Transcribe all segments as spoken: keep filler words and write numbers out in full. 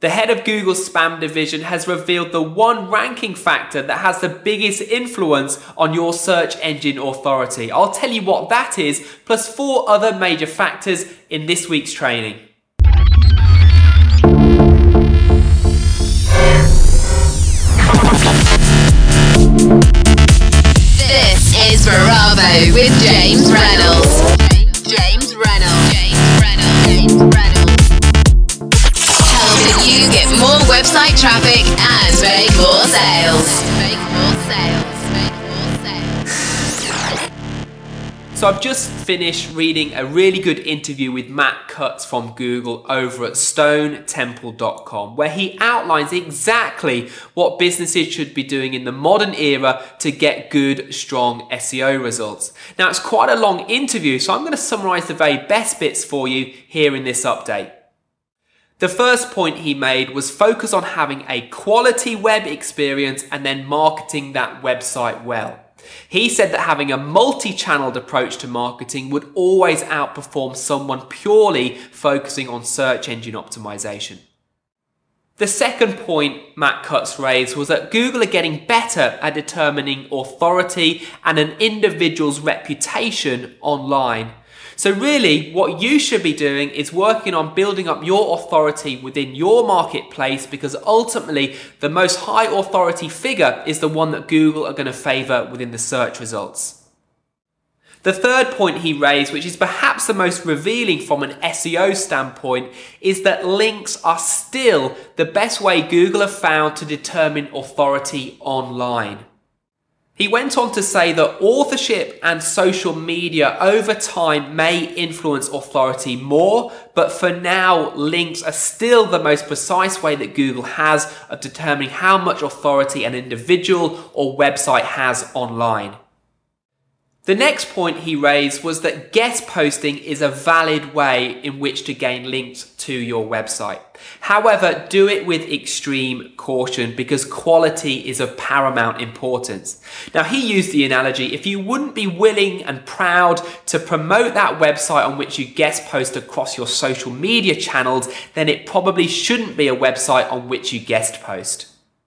The head of Google's spam division has revealed the one ranking factor that has the biggest influence on your search engine authority. I'll tell you what that is, plus four other major factors in this week's training. This is Bravo with James Reynolds. James Reynolds. James Reynolds. James Reynolds. Helping you get more website traffic and make more sales. Make more sales. Make more sales. So I've just finished reading a really good interview with Matt Cutts from Google over at stone temple dot com, where he outlines exactly what businesses should be doing in the modern era to get good, strong S E O results. Now, it's quite a long interview, so I'm going to summarize the very best bits for you here in this update. The first point he made was focus on having a quality web experience and then marketing that website well. He said that having a multi-channeled approach to marketing would always outperform someone purely focusing on search engine optimization. The second point Matt Cutts raised was that Google are getting better at determining authority and an individual's reputation online. So really, what you should be doing is working on building up your authority within your marketplace, because ultimately the most high authority figure is the one that Google are going to favor within the search results. The third point he raised, which is perhaps the most revealing from an S E O standpoint, is that links are still the best way Google have found to determine authority online. He went on to say that authorship and social media over time may influence authority more, but for now, links are still the most precise way that Google has of determining how much authority an individual or website has online. The next point he raised was that guest posting is a valid way in which to gain links to your website. However, do it with extreme caution, because quality is of paramount importance. Now, he used the analogy, if you wouldn't be willing and proud to promote that website on which you guest post across your social media channels, then it probably shouldn't be a website on which you guest post.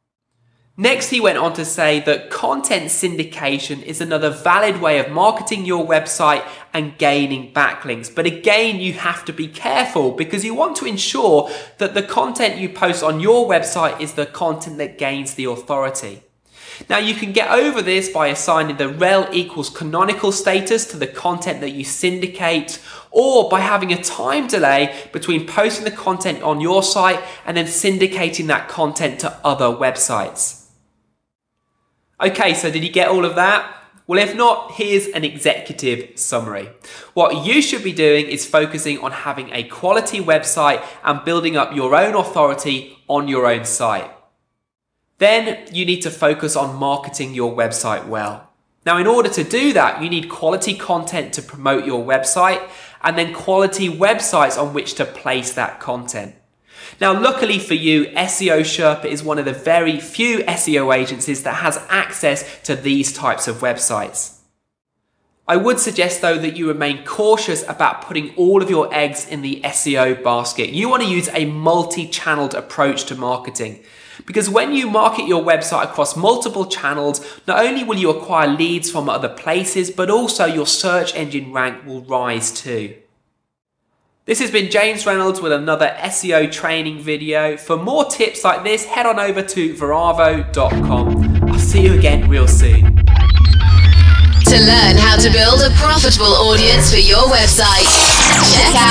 Next, he went on to say that content syndication is another valid way of marketing your website and gaining backlinks. But again, you have to be careful, because you want to ensure that the content you post on your website is the content that gains the authority. Now, you can get over this by assigning the rel equals canonical status to the content that you syndicate, or by having a time delay between posting the content on your site and then syndicating that content to other websites. Okay, so did you get all of that? Well, if not, here's an executive summary. What you should be doing is focusing on having a quality website and building up your own authority on your own site. Then you need to focus on marketing your website well. Now, in order to do that, you need quality content to promote your website, and then quality websites on which to place that content. Now, luckily for you, S E O Sherpa is one of the very few S E O agencies that has access to these types of websites. I would suggest, though, that you remain cautious about putting all of your eggs in the S E O basket. You want to use a multi-channeled approach to marketing, because when you market your website across multiple channels, not only will you acquire leads from other places, but also your search engine rank will rise too. This has been James Reynolds with another S E O training video. For more tips like this, head on over to bravo dot com. I'll see you again real soon. To learn how to build a profitable audience for your website, check